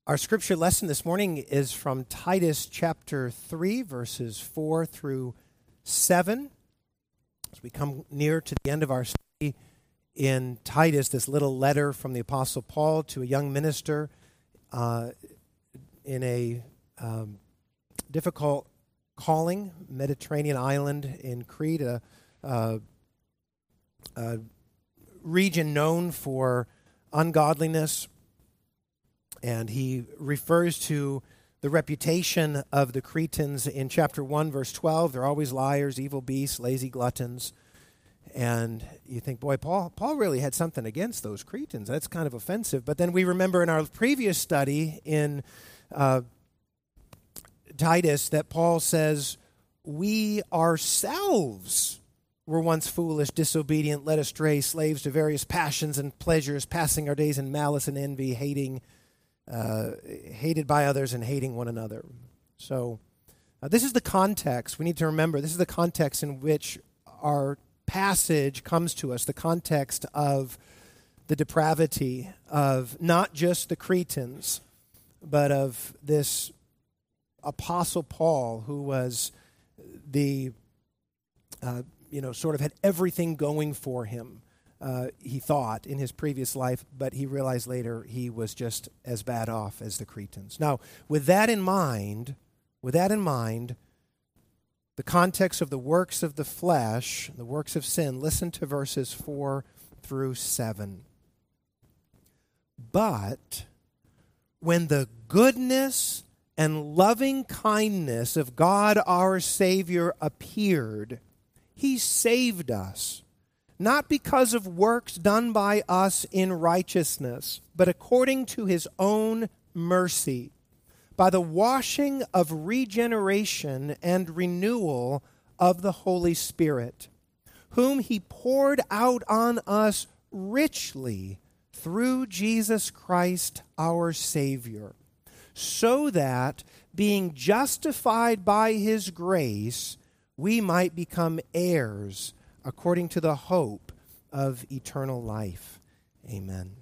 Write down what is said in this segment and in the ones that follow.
Our scripture lesson this morning is from Titus chapter 3, verses 4 through 7. As we come near to the end of our study in Titus, this little letter from the Apostle Paul to a young minister in a difficult calling, Mediterranean island in Crete, a region known for ungodliness. And he refers to the reputation of the Cretans in chapter 1, verse 12. They're always liars, evil beasts, lazy gluttons. And you think, boy, Paul really had something against those Cretans. That's kind of offensive. But then we remember in our previous study in Titus that Paul says, we ourselves were once foolish, disobedient, led astray, slaves to various passions and pleasures, passing our days in malice and envy, hated by others and hating one another. So this is the context. We need to remember this is the context in which our passage comes to us, the context of the depravity of not just the Cretans, but of this Apostle Paul, who was the, sort of had everything going for him. He thought in his previous life, but he realized later he was just as bad off as the Cretans. Now, with that in mind, the context of the works of the flesh, the works of sin, listen to verses 4 through 7. But when the goodness and loving kindness of God our Savior appeared, He saved us, not because of works done by us in righteousness, but according to His own mercy, by the washing of regeneration and renewal of the Holy Spirit, whom He poured out on us richly through Jesus Christ our Savior, so that, being justified by His grace, we might become heirs according to the hope of eternal life. Amen.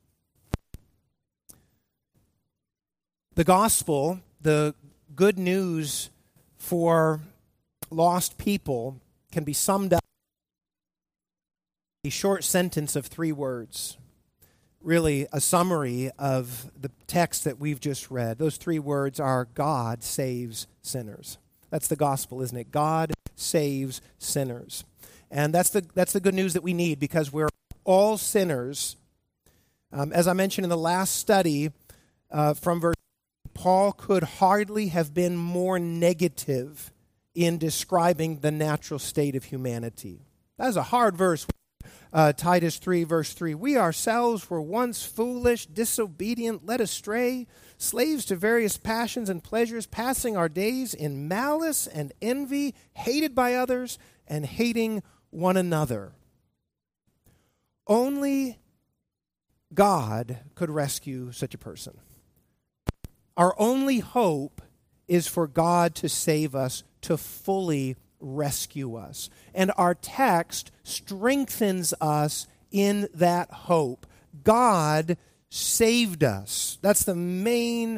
The gospel, the good news for lost people, can be summed up in a short sentence of 3 words. Really a summary of the text that we've just read. Those 3 words are God saves sinners. That's the gospel, isn't it? God saves sinners. And that's the good news that we need, because we're all sinners. As I mentioned in the last study from verse, Paul could hardly have been more negative in describing the natural state of humanity. That is a hard verse. Titus 3, verse 3. We ourselves were once foolish, disobedient, led astray, slaves to various passions and pleasures, passing our days in malice and envy, hated by others and hating one another. Only God could rescue such a person. Our only hope is for God to save us, to fully rescue us. And our text strengthens us in that hope. God saved us. That's the main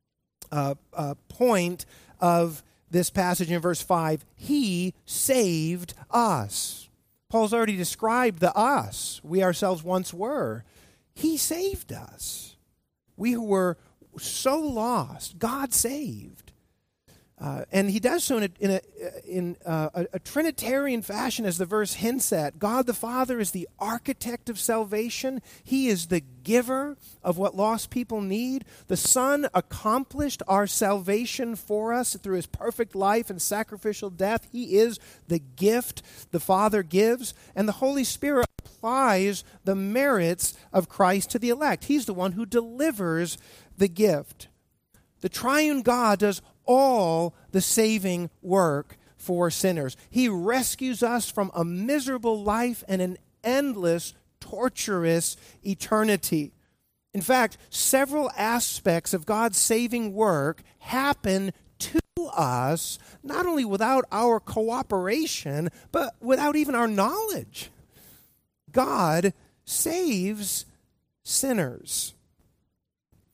point of this passage in verse 5. He saved us. Paul's already described the us we ourselves once were. He saved us. We who were so lost, God saved. And He does so in a Trinitarian fashion, as the verse hints at. God the Father is the architect of salvation. He is the giver of what lost people need. The Son accomplished our salvation for us through His perfect life and sacrificial death. He is the gift the Father gives. And the Holy Spirit applies the merits of Christ to the elect. He's the one who delivers the gift. The triune God does all the saving work for sinners. He rescues us from a miserable life and an endless, torturous eternity. In fact, several aspects of God's saving work happen to us, not only without our cooperation, but without even our knowledge. God saves sinners.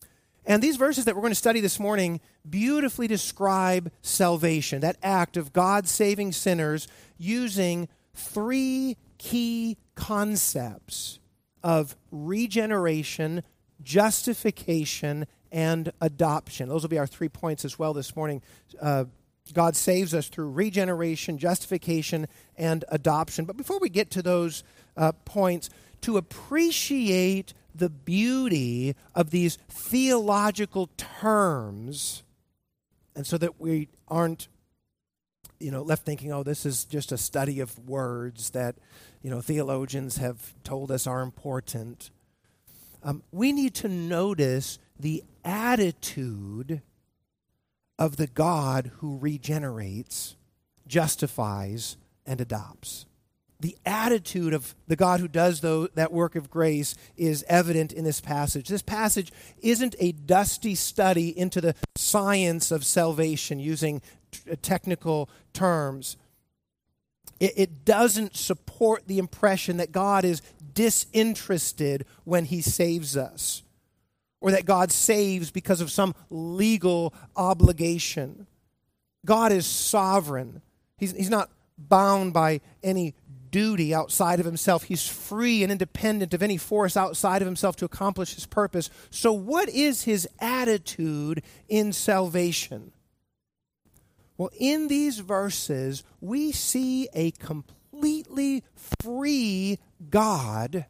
And these verses that we're going to study this morning beautifully describe salvation, that act of God saving sinners using three key concepts of regeneration, justification, and adoption. Those will be our 3 points as well this morning. God saves us through regeneration, justification, and adoption. But before we get to those points, to appreciate the beauty of these theological terms, and so that we aren't left thinking, oh, this is just a study of words that theologians have told us are important. We need to notice the attitude of the God who regenerates, justifies, and adopts. The attitude of the God who does that work of grace is evident in this passage. This passage isn't a dusty study into the science of salvation using technical terms. It doesn't support the impression that God is disinterested when he saves us, or that God saves because of some legal obligation. God is sovereign. He's not bound by any duty outside of himself. He's free and independent of any force outside of himself to accomplish his purpose. So what is his attitude in salvation? Well, in these verses, we see a completely free God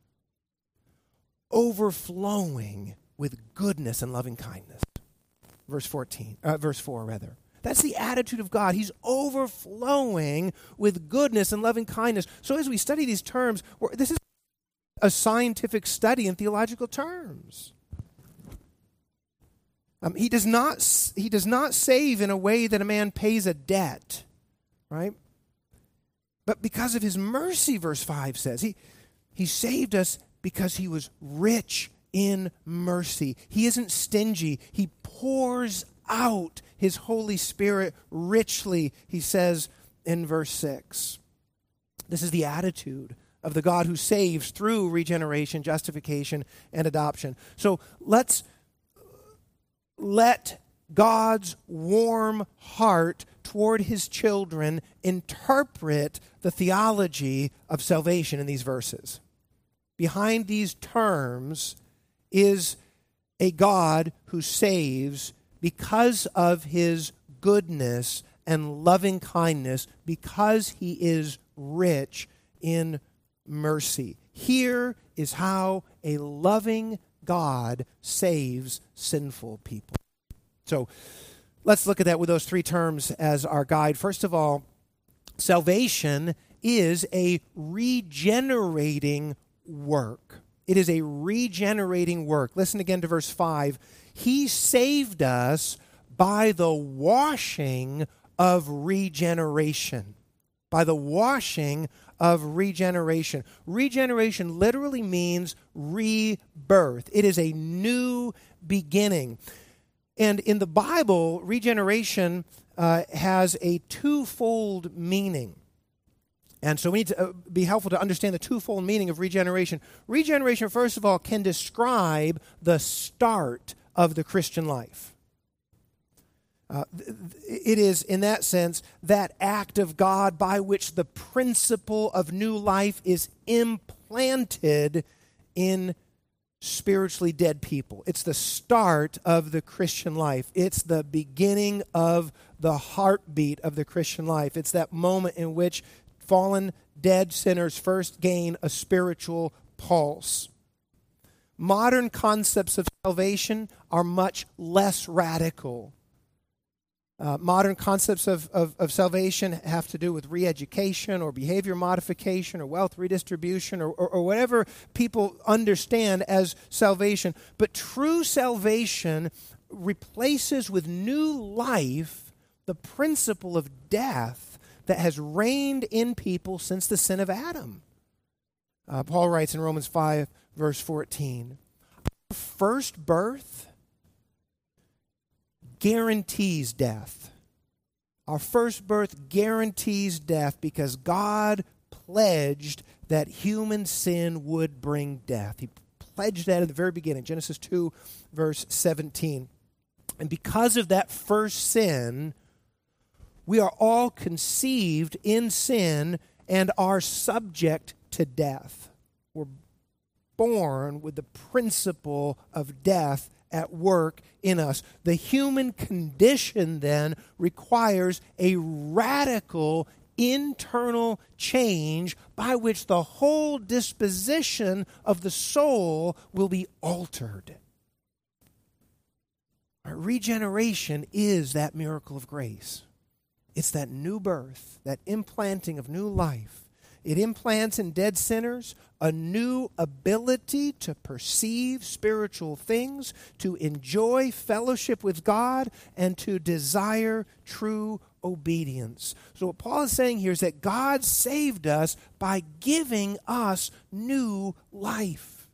overflowing with goodness and loving kindness. Verse 4. That's the attitude of God. He's overflowing with goodness and loving kindness. So as we study these terms, this is a scientific study in theological terms. He does not save in a way that a man pays a debt, right? But because of his mercy, verse 5 says, he saved us because he was rich in mercy. He isn't stingy. He pours out his Holy Spirit richly, he says in verse 6. This is the attitude of the God who saves through regeneration, justification, and adoption. So let God's warm heart toward his children interpret the theology of salvation in these verses. Behind these terms is a God who saves because of his goodness and loving kindness, because he is rich in mercy. Here is how a loving God saves sinful people. So let's look at that with those three terms as our guide. First of all, salvation is a regenerating work. It is a regenerating work. Listen again to verse 5. He saved us by the washing of regeneration. By the washing of regeneration. Regeneration literally means rebirth. It is a new beginning. And in the Bible, regeneration has a twofold meaning. And so we need to be helpful to understand the twofold meaning of regeneration. Regeneration, first of all, can describe the start of the Christian life. It is, in that sense, that act of God by which the principle of new life is implanted in spiritually dead people. It's the start of the Christian life. It's the beginning of the heartbeat of the Christian life. It's that moment in which fallen, dead sinners first gain a spiritual pulse. Modern concepts of salvation are much less radical. Modern concepts of salvation have to do with re-education or behavior modification or wealth redistribution or whatever people understand as salvation. But true salvation replaces with new life the principle of death that has reigned in people since the sin of Adam. Paul writes in Romans 5, verse 14, first birth guarantees death. Our first birth guarantees death because God pledged that human sin would bring death. He pledged that at the very beginning, Genesis 2, verse 17. And because of that first sin, we are all conceived in sin and are subject to death. We're born with the principle of death at work in us. The human condition then requires a radical internal change by which the whole disposition of the soul will be altered. Our regeneration is that miracle of grace. It's that new birth, that implanting of new life. It implants in dead sinners a new ability to perceive spiritual things, to enjoy fellowship with God, and to desire true obedience. So what Paul is saying here is that God saved us by giving us new life.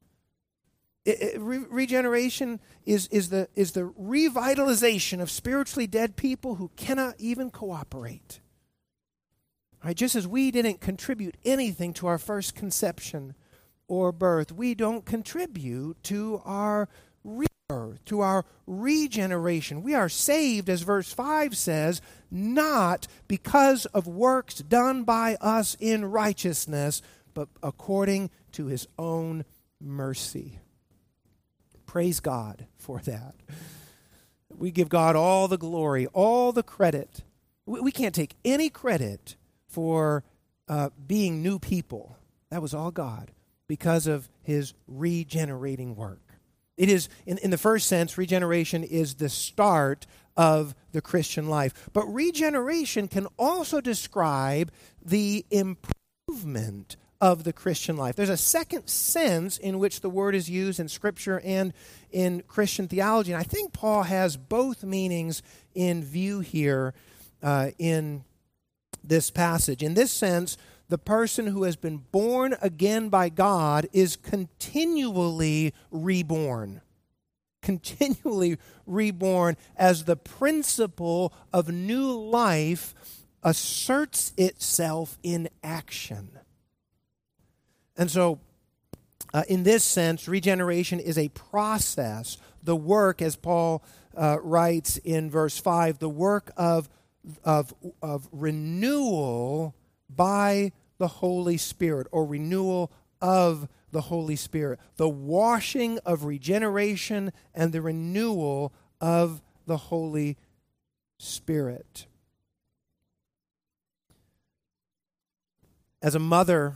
Regeneration is the revitalization of spiritually dead people who cannot even cooperate. Right, just as we didn't contribute anything to our first conception or birth, we don't contribute to our rebirth, to our regeneration. We are saved, as verse 5 says, not because of works done by us in righteousness, but according to his own mercy. Praise God for that. We give God all the glory, all the credit. We can't take any credit for being new people. That was all God because of his regenerating work. It is, in the first sense, regeneration is the start of the Christian life. But regeneration can also describe the improvement of the Christian life. There's a second sense in which the word is used in Scripture and in Christian theology. And I think Paul has both meanings in view here in this passage. In this sense, the person who has been born again by God is continually reborn. Continually reborn as the principle of new life asserts itself in action. And so, in this sense, regeneration is a process, the work, as Paul writes in verse 5, the work of renewal by the Holy Spirit, or renewal of the Holy Spirit, the washing of regeneration and the renewal of the Holy Spirit. As a mother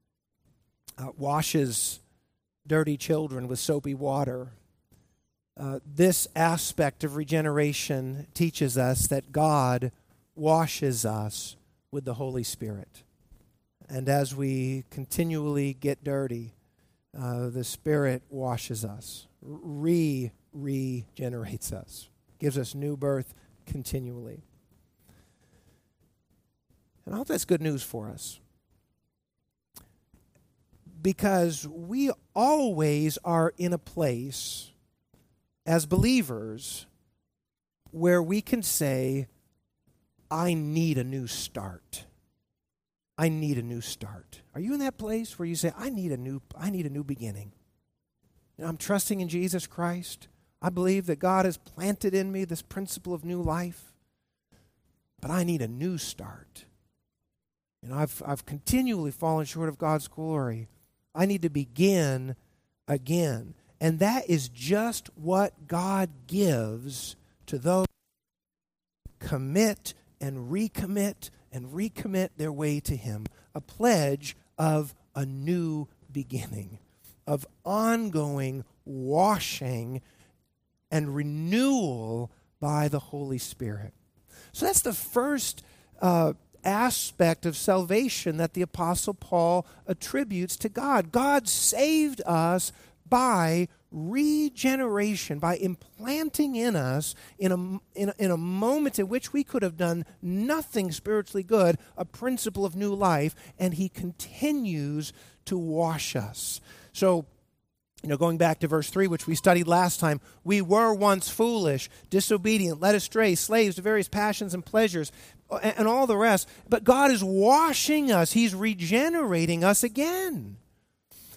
washes dirty children with soapy water, this aspect of regeneration teaches us that God washes us with the Holy Spirit. And as we continually get dirty, the Spirit washes us, regenerates us, gives us new birth continually. And I hope that's good news for us, because we always are in a place as believers where we can say, I need a new start. I need a new start. Are you in that place where you say, I need a new beginning? You know, I'm trusting in Jesus Christ. I believe that God has planted in me this principle of new life, but I need a new start. You know, I've continually fallen short of God's glory. I need to begin again. And that is just what God gives to those who commit and recommit their way to Him. A pledge of a new beginning, of ongoing washing and renewal by the Holy Spirit. So that's the first aspect of salvation that the Apostle Paul attributes to God. God saved us by regeneration, by implanting in us, in a moment in which we could have done nothing spiritually good, a principle of new life, and He continues to wash us. So, going back to verse 3, which we studied last time, we were once foolish, disobedient, led astray, slaves to various passions and pleasures, and all the rest. But God is washing us. He's regenerating us again.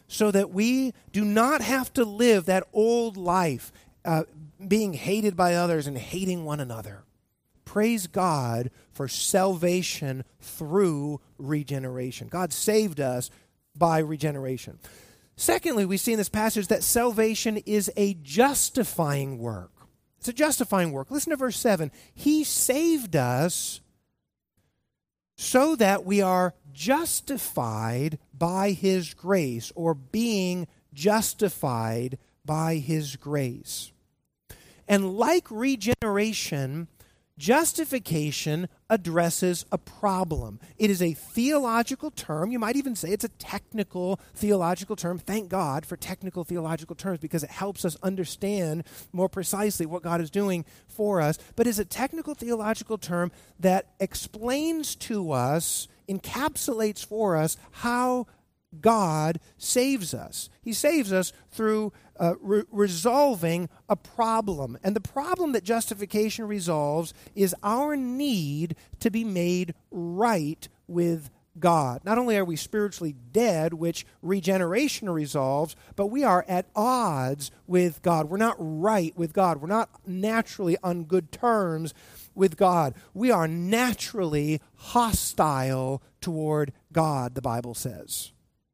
so that we do not have to live that old life, being hated by others and hating one another. Praise God for salvation through regeneration. God saved us by regeneration. Secondly, we see in this passage that salvation is a justifying work. It's a justifying work. Listen to verse 7. He saved us so that we are justified by His grace, or being justified by His grace. And like regeneration, justification addresses a problem. It is a theological term. You might even say it's a technical theological term. Thank God for technical theological terms, because it helps us understand more precisely what God is doing for us. But it's a technical theological term that explains to us, encapsulates for us how God saves us. He saves us through resolving a problem. And the problem that justification resolves is our need to be made right with God. Not only are we spiritually dead, which regeneration resolves, but we are at odds with God. We're not right with God. We're not naturally on good terms with God. We are naturally hostile toward God, the Bible says.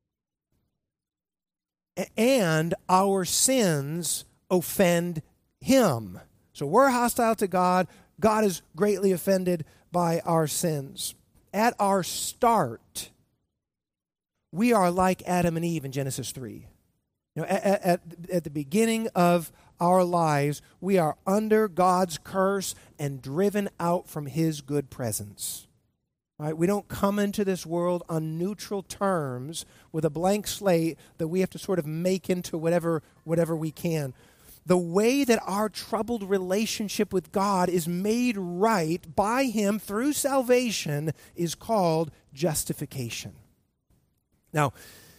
And our sins offend Him. So we're hostile to God. God is greatly offended by our sins. At our start, we are like Adam and Eve in Genesis 3. You know, at the beginning of our lives, we are under God's curse and driven out from His good presence. Right? We don't come into this world on neutral terms with a blank slate that we have to sort of make into whatever we can. The way that our troubled relationship with God is made right by Him through salvation is called justification. Now,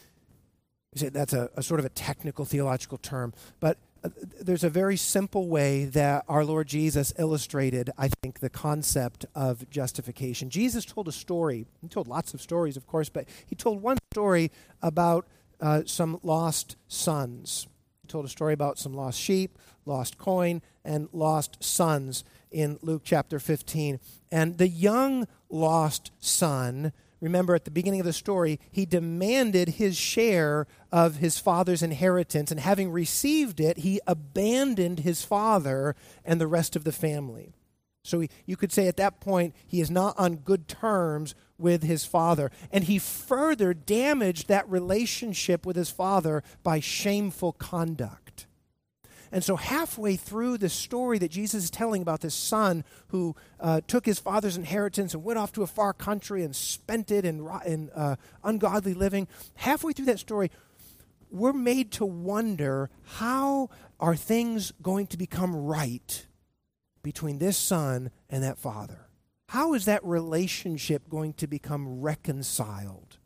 that's a sort of a technical theological term, but there's a very simple way that our Lord Jesus illustrated, I think, the concept of justification. Jesus told a story. He told lots of stories, of course, but He told one story about some lost sons. He told a story about some lost sheep, lost coin, and lost sons in Luke chapter 15. And the young lost son, remember at the beginning of the story, he demanded his share of his father's inheritance, and having received it, he abandoned his father and the rest of the family. So you could say at that point, he is not on good terms with his father. And he further damaged that relationship with his father by shameful conduct. And so halfway through the story that Jesus is telling about this son who took his father's inheritance and went off to a far country and spent it in ungodly living, halfway through that story, we're made to wonder, how are things going to become right between this son and that father? How is that relationship going to become reconciled?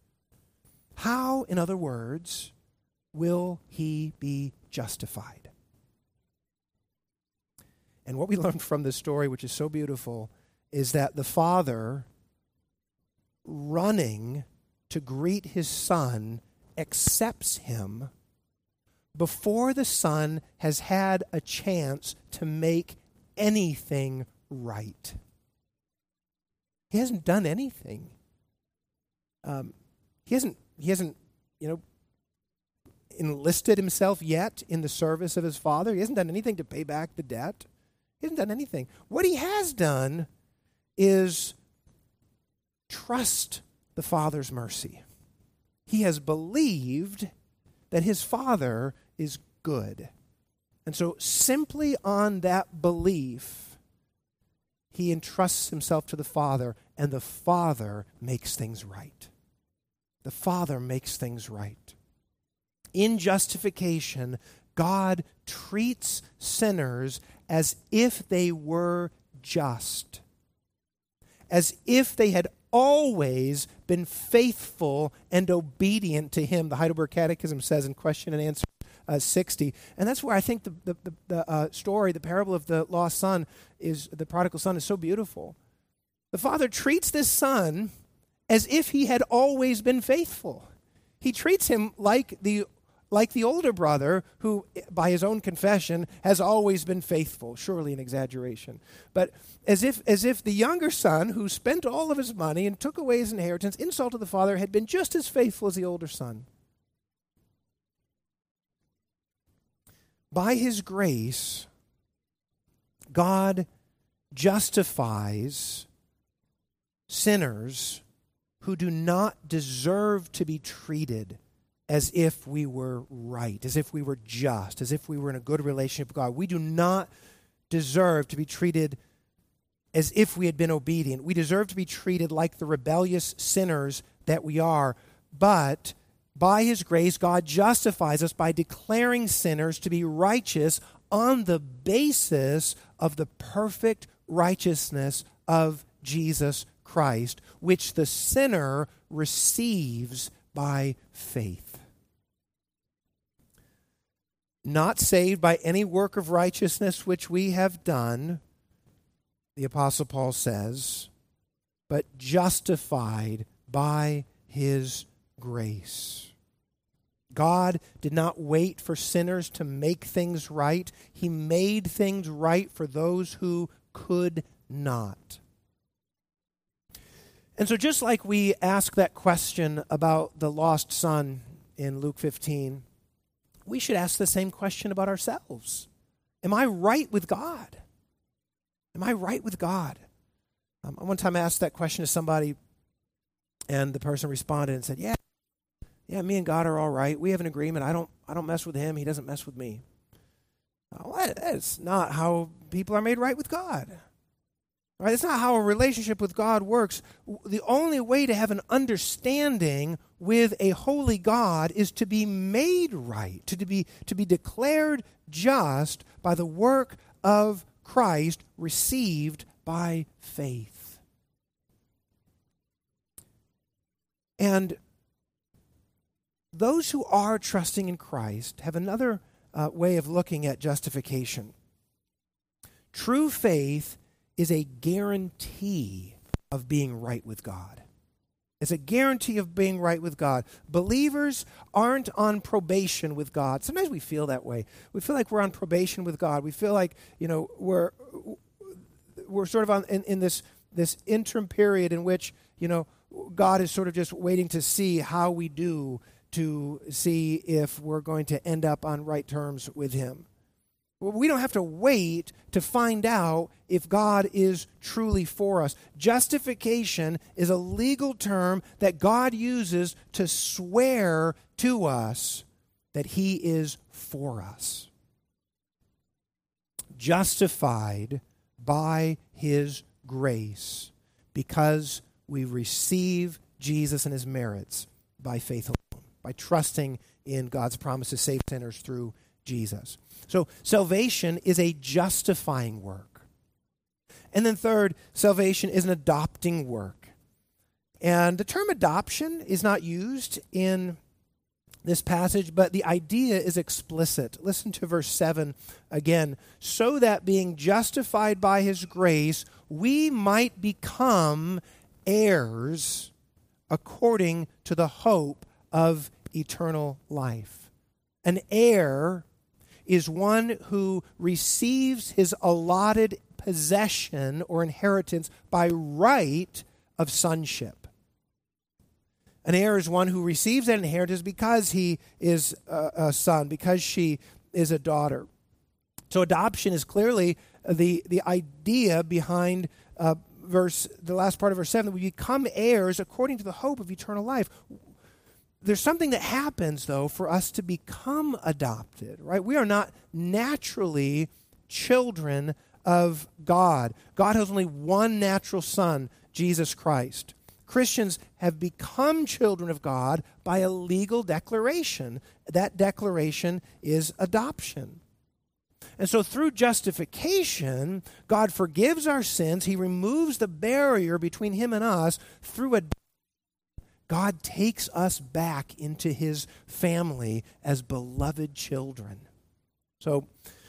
How, in other words, will he be justified? And what we learned from this story, which is so beautiful, is that the father, running to greet his son, accepts him before the son has had a chance to make anything right. He hasn't done anything. He hasn't, enlisted himself yet in the service of his father. He hasn't done anything to pay back the debt. He hasn't done anything. What he has done is trust the Father's mercy. He has believed that his Father is good. And so simply on that belief, he entrusts himself to the Father, and the Father makes things right. The Father makes things right. In justification, God treats sinners as if they were just, as if they had always been faithful and obedient to him. The Heidelberg Catechism says in question and answer 60. And that's where I think the story, the parable of the lost son, the prodigal son, is so beautiful. The father treats this son as if he had always been faithful. he treats him like the older brother who, by his own confession, has always been faithful, surely an exaggeration. But as if the younger son, who spent all of his money and took away his inheritance, insulted the father, had been just as faithful as the older son. By his grace, God justifies sinners who do not deserve to be treated as if we were right, as if we were just, as if we were in a good relationship with God. We do not deserve to be treated as if we had been obedient. We deserve to be treated like the rebellious sinners that we are. But by his grace, God justifies us by declaring sinners to be righteous on the basis of the perfect righteousness of Jesus Christ, which the sinner receives by faith. Not saved by any work of righteousness which we have done, the Apostle Paul says, but justified by his grace. God did not wait for sinners to make things right. He made things right for those who could not. And so just like we ask that question about the lost son in Luke 15, we should ask the same question about ourselves. Am I right with God? Am I right with God? One time I asked that question to somebody, and the person responded and said, yeah, me and God are all right. We have an agreement. I don't mess with him. He doesn't mess with me. Well, that's not how people are made right with God. Right? That's not how a relationship with God works. The only way to have an understanding with a holy God is to be made right, to be declared just by the work of Christ received by faith. And those who are trusting in Christ have another way of looking at justification. True faith is a guarantee of being right with God. It's a guarantee of being right with God. Believers aren't on probation with God. Sometimes we feel that way. We feel like we're on probation with God. We feel like, we're sort of in this interim period in which, God is sort of just waiting to see how we do, to see if we're going to end up on right terms with him. We don't have to wait to find out if God is truly for us. Justification is a legal term that God uses to swear to us that he is for us. Justified by his grace because we receive Jesus and his merits by faith alone, by trusting in God's promise to save sinners through Jesus. So salvation is a justifying work. And then third, salvation is an adopting work. And the term adoption is not used in this passage, but the idea is explicit. Listen to verse 7 again. So that being justified by his grace, we might become heirs according to the hope of eternal life. An heir is one who receives his allotted possession or inheritance by right of sonship. An heir is one who receives that inheritance because he is a son, because she is a daughter. So adoption is clearly the idea behind the last part of verse 7, that we become heirs according to the hope of eternal life. There's something that happens, though, for us to become adopted, right? We are not naturally children of God. God has only one natural son, Jesus Christ. Christians have become children of God by a legal declaration. That declaration is adoption. And so through justification, God forgives our sins. He removes the barrier between him and us. Through adoption, God takes us back into his family as beloved children. So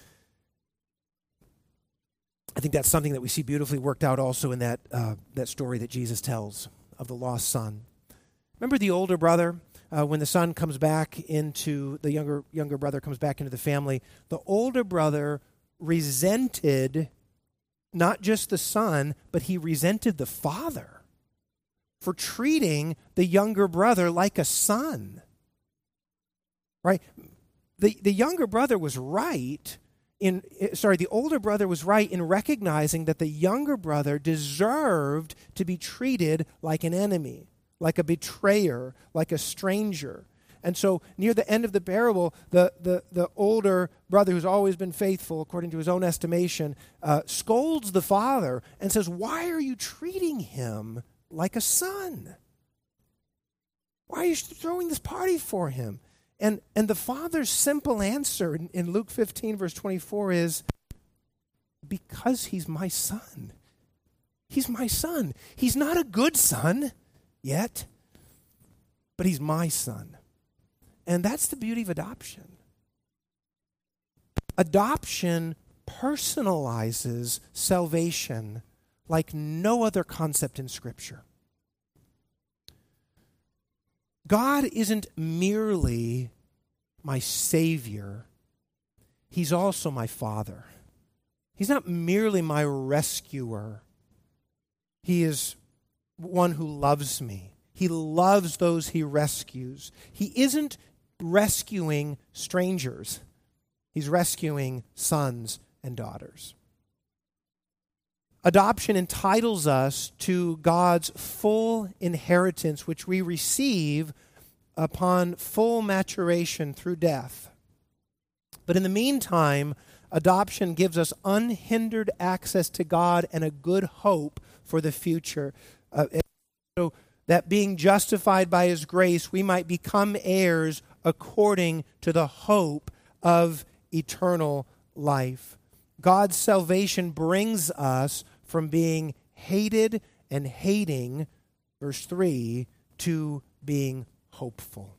I think that's something that we see beautifully worked out also in that story that Jesus tells of the lost son. Remember the older brother? when the son comes back into, the younger brother comes back into the family, the older brother resented not just the son, but he resented the father for treating the younger brother like a son. Right? The younger brother was right the older brother was right in recognizing that the younger brother deserved to be treated like an enemy, like a betrayer, like a stranger. And so near the end of the parable, the older brother, who's always been faithful according to his own estimation, scolds the father and says, "Why are you treating him like a son? Why are you throwing this party for him?" And the father's simple answer in Luke 15, verse 24 is, "Because he's my son. He's my son. He's not a good son yet, but he's my son." And that's the beauty of adoption. Adoption personalizes salvation like no other concept in Scripture. God isn't merely my Savior, He's also my Father. He's not merely my rescuer. He is one who loves me. He loves those He rescues. He isn't rescuing strangers. He's rescuing sons and daughters. Adoption entitles us to God's full inheritance, which we receive upon full maturation through death. But in the meantime, adoption gives us unhindered access to God and a good hope for the future. So that being justified by His grace, we might become heirs according to the hope of eternal life. God's salvation brings us from being hated and hating, verse 3, to being hopeful.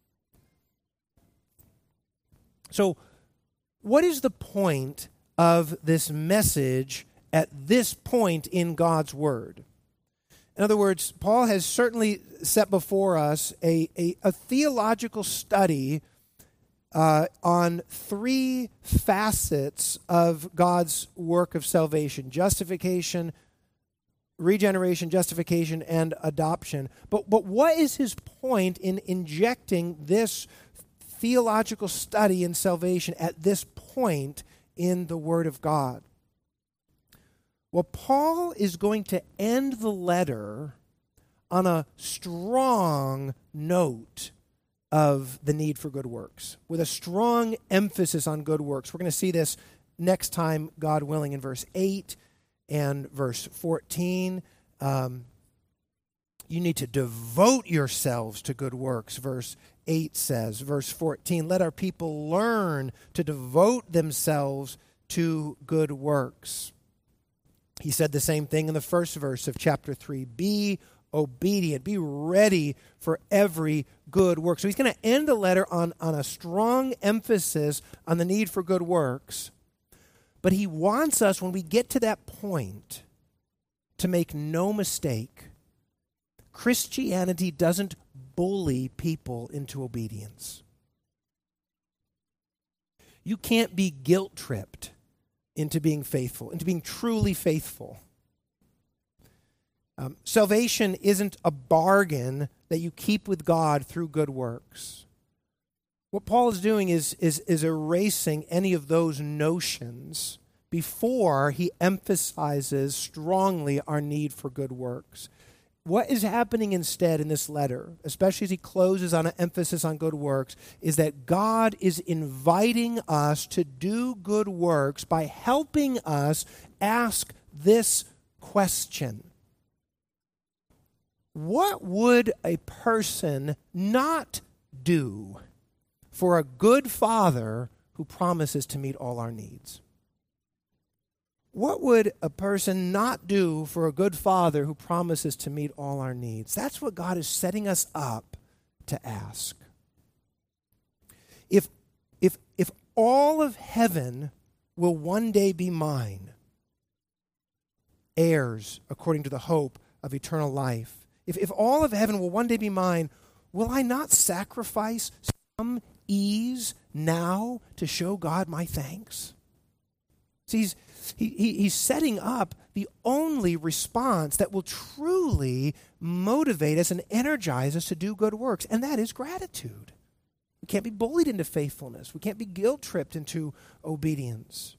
So, what is the point of this message at this point in God's Word? In other words, Paul has certainly set before us a theological study on three facets of God's work of salvation: justification, regeneration, justification, and adoption. But what is his point in injecting this theological study in salvation at this point in the Word of God? Well, Paul is going to end the letter on a strong note of the need for good works, with a strong emphasis on good works. We're going to see this next time, God willing, in verse 8 and verse 14. You need to devote yourselves to good works, verse 8 says. Verse 14, let our people learn to devote themselves to good works. He said the same thing in the first verse of chapter 3. Be obedient. Be ready for every good work. So he's going to end the letter on a strong emphasis on the need for good works. But he wants us, when we get to that point, to make no mistake. Christianity doesn't bully people into obedience. You can't be guilt-tripped into being faithful, into being truly faithful. Salvation isn't a bargain that you keep with God through good works. What Paul is doing is erasing any of those notions before he emphasizes strongly our need for good works. What is happening instead in this letter, especially as he closes on an emphasis on good works, is that God is inviting us to do good works by helping us ask this question: what would a person not do for a good Father who promises to meet all our needs? What would a person not do for a good Father who promises to meet all our needs? That's what God is setting us up to ask. If all of heaven will one day be mine, heirs according to the hope of eternal life, if all of heaven will one day be mine, will I not sacrifice some ease now to show God my thanks? See, he's setting up the only response that will truly motivate us and energize us to do good works, and that is gratitude. We can't be bullied into faithfulness. We can't be guilt-tripped into obedience.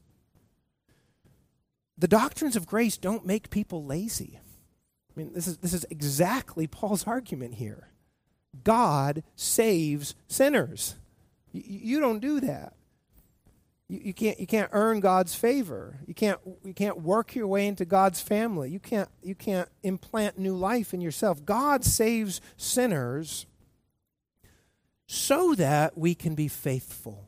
The doctrines of grace don't make people lazy. I mean, this is exactly Paul's argument here. God saves sinners. You don't do that. You can't earn God's favor. You can't work your way into God's family. You can't implant new life in yourself. God saves sinners so that we can be faithful.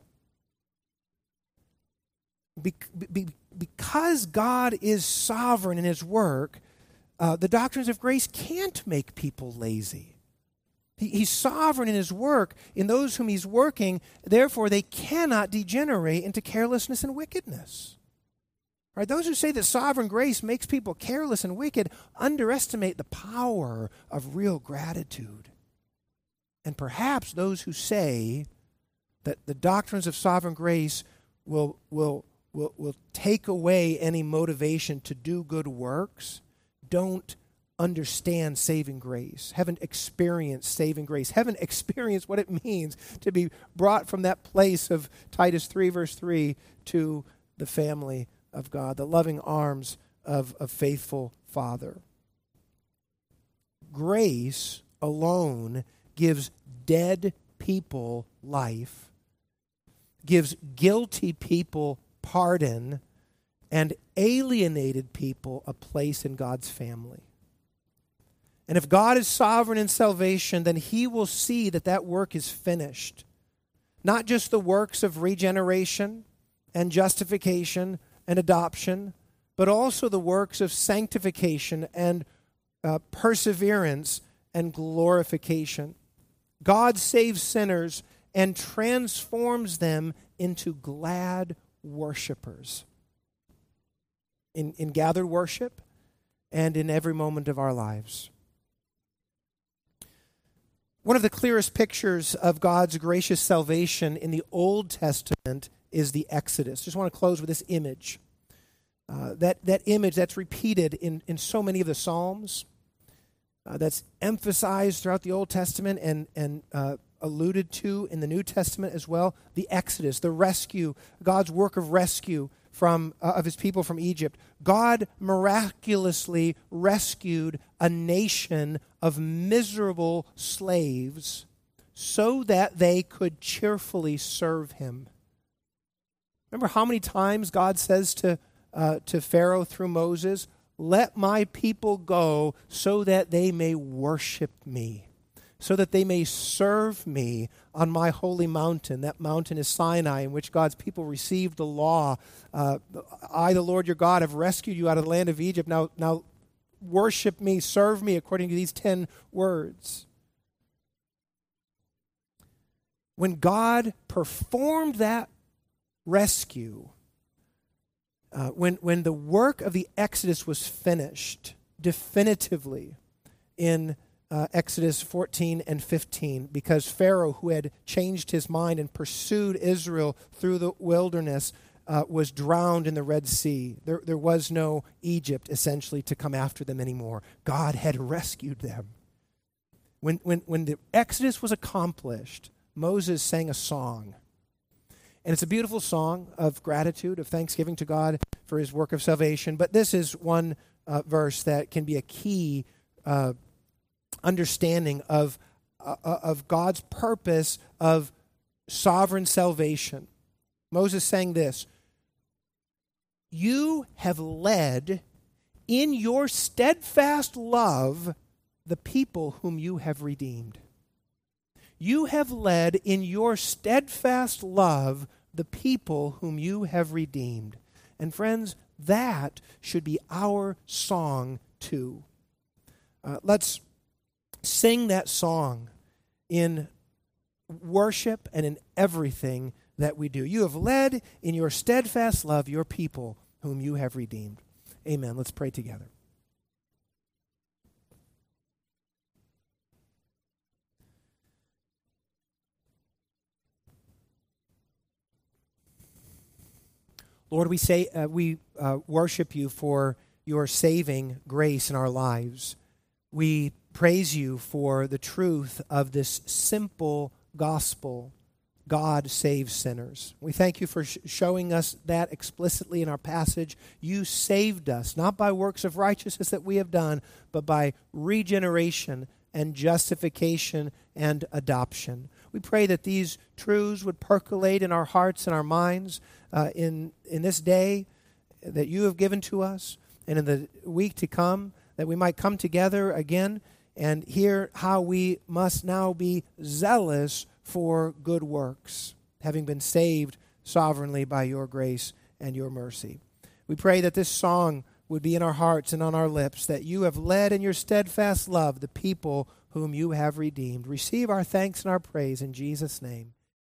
Because God is sovereign in his work, the doctrines of grace can't make people lazy. He's sovereign in his work, in those whom he's working, therefore they cannot degenerate into carelessness and wickedness. Right? Those who say that sovereign grace makes people careless and wicked underestimate the power of real gratitude. And perhaps those who say that the doctrines of sovereign grace will take away any motivation to do good works don't understand saving grace, haven't experienced saving grace, haven't experienced what it means to be brought from that place of Titus 3, verse 3, to the family of God, the loving arms of a faithful Father. Grace alone gives dead people life, gives guilty people pardon, and alienated people a place in God's family. And if God is sovereign in salvation, then he will see that that work is finished. Not just the works of regeneration and justification and adoption, but also the works of sanctification and perseverance and glorification. God saves sinners and transforms them into glad worshipers in gathered worship and in every moment of our lives. One of the clearest pictures of God's gracious salvation in the Old Testament is the Exodus. Just want to close with this image. That image that's repeated in so many of the Psalms, that's emphasized throughout the Old Testament and alluded to in the New Testament as well. The Exodus, the rescue, God's work of rescue of his people from Egypt. God miraculously rescued a nation of miserable slaves so that they could cheerfully serve him. Remember how many times God says to Pharaoh through Moses, "Let my people go so that they may worship me, so that they may serve me on my holy mountain." That mountain is Sinai, in which God's people received the law. I, the Lord your God, have rescued you out of the land of Egypt. Now worship me, serve me according to these 10 words. When God performed that rescue, when the work of the Exodus was finished definitively in Exodus 14 and 15, because Pharaoh, who had changed his mind and pursued Israel through the wilderness, was drowned in the Red Sea. There was no Egypt, essentially, to come after them anymore. God had rescued them. When the Exodus was accomplished, Moses sang a song. And it's a beautiful song of gratitude, of thanksgiving to God for his work of salvation. But this is one verse that can be a key understanding of God's purpose of sovereign salvation. Moses sang this: "You have led in your steadfast love the people whom you have redeemed." You have led in your steadfast love the people whom you have redeemed. And friends, that should be our song too. Let's sing that song in worship and in everything that we do. You have led in your steadfast love your people whom you have redeemed. Amen. Let's pray together. Lord, we worship you for your saving grace in our lives. We praise you for the truth of this simple gospel. God saves sinners. We thank you for showing us that explicitly in our passage. You saved us, not by works of righteousness that we have done, but by regeneration and justification and adoption. We pray that these truths would percolate in our hearts and our minds in this day that you have given to us, and in the week to come, that we might come together again and hear how we must now be zealous for good works, having been saved sovereignly by your grace and your mercy. We pray that this song would be in our hearts and on our lips, that you have led in your steadfast love the people whom you have redeemed. Receive our thanks and our praise in Jesus' name.